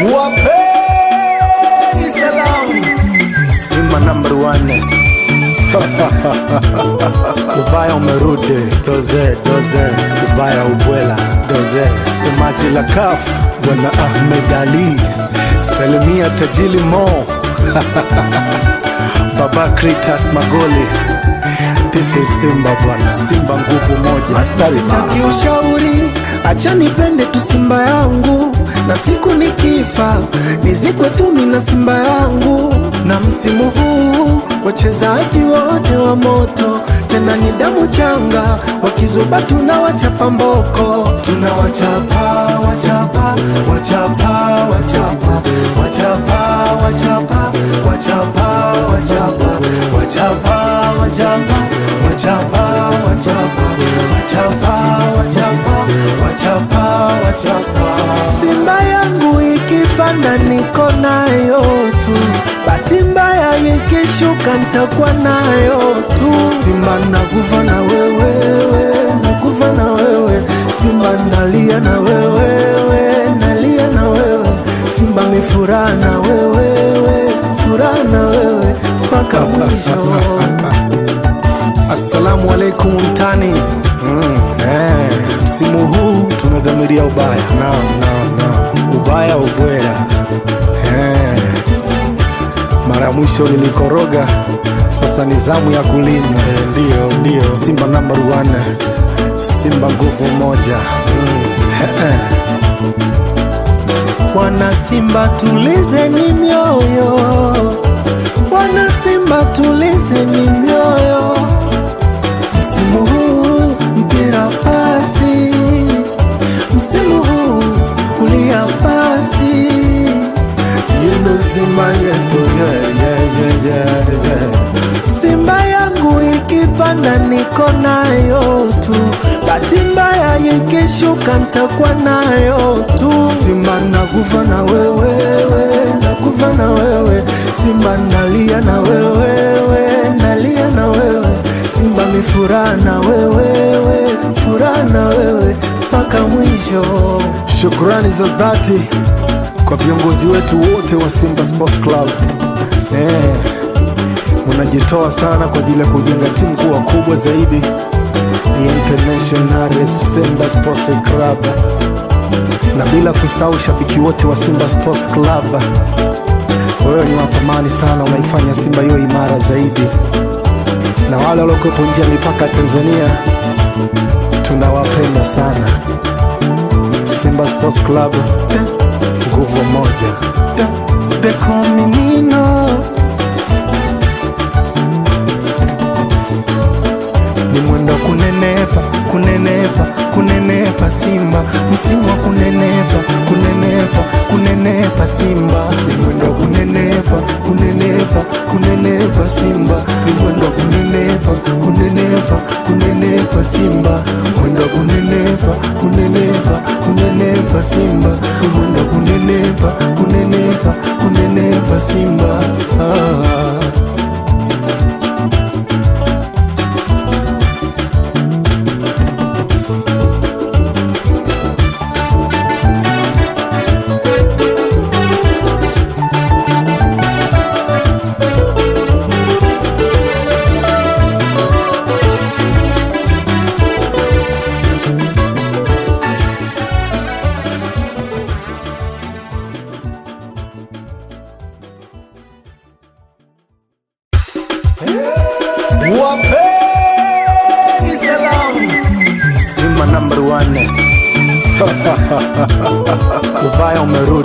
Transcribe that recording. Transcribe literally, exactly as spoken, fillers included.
Wapeni salamu Simba number one. Ubaya umerudi doze doze, ubaya ubwela doze. Semaji la kafu Bwana Ahmed Ali, salimia tajili Mo Baba Kritas Magoli. This is Simba bwana, Simba nguvu moja. Sitaki ushauri, acha nipende tu Simba yangu, na siku nikifa nizikwe tu mimi na Simba yangu. Na msimu huu wachezaji wote wa moto, tena ni damu changa, wakizuba tunawachapa mboko. Tunawachapa, wachapa, wachapa, wachapa, wachapa, wachapa, wachapa, wachapa, wachapa, wachapa, wachapa, wachapa, wachapa, wachapa, wachapa, wachapa. Simba yangu ikipanda niko nayo tu, bahati mbaya ikishuka nitakuwa nayo tu. Simba nakufa na wewe, nakufa na wewe. Simba nalia na wewe, nalia na wewe. Simba mifuraha na wewe, furaha na wewe mpaka mwisho. Assalamu alaikum mtani. Mm, eh, msimu huu tunadhamiria ubaya. No, no, no. Ubaya ubwela. Eh. Mara mwisho nilikoroga, sasa ni zamu ya kulinywa. Eh, ndio, ndio. Simba number one. Simba nguvu moja. Mm. Eh. Wana Simba tulizeni mioyo, wana Simba tulizeni mioyo. Msimu huu mpira pasi, msimu huu kulia pasi. Yendo Simba yetu, yeah, yeah, yeah, yeah, yeah. Simba yangu ikipanda niko nayo tu, bahati mbaya ikishuka nitakuwa nayo tu. Simba nakufa na wewe, nakufa na wewe. Simba nalia na wewe, nalia na wewe. Simba mifuraha na wewe, furaha na wewe mpaka mwisho. Shukrani za dhati kwa viongozi wetu wote wa Simba Sports Club. Eh, mnajitoa sana kwa ajili ya kujenga timu kuwa kubwa zaidi ya International Simba Sports Club. Na bila kusahau shabiki wote wa Simba Sports Club, wewe ni wa thamani sana, unaifanya Simba hiyo imara zaidi. Na wale waliokuwa nje ya mipaka Tanzania, tunawapenda sana. Simba Sports Club nguvu moja. They call me Nino. Ni mwendo kunenepa, kunenepa, kunenepa Simba. Msimu wa kunenepa, kunenepa, kunenepa Simba. Ni mwendo kunenepa, kunenepa, kunenepa Simba. Ni mwendo kunenepa, kunenepa, kunenepa Simba. Mwendo kunenepa, kunenepa, kunenepa Simba. Ni mwendo kunenepa, kunenepa, kunenepa Simba. Ah. Wapeni salamu Simba number one. Ubaya umerudi.